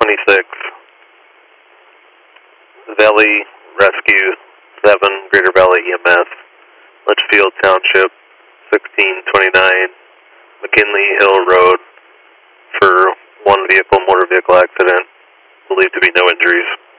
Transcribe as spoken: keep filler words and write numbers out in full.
twenty-six, Valley Rescue seven, Greater Valley E M S, Litchfield Township sixteen twenty-nine, McKinley Hill Road for one vehicle motor vehicle accident, believed to be no injuries.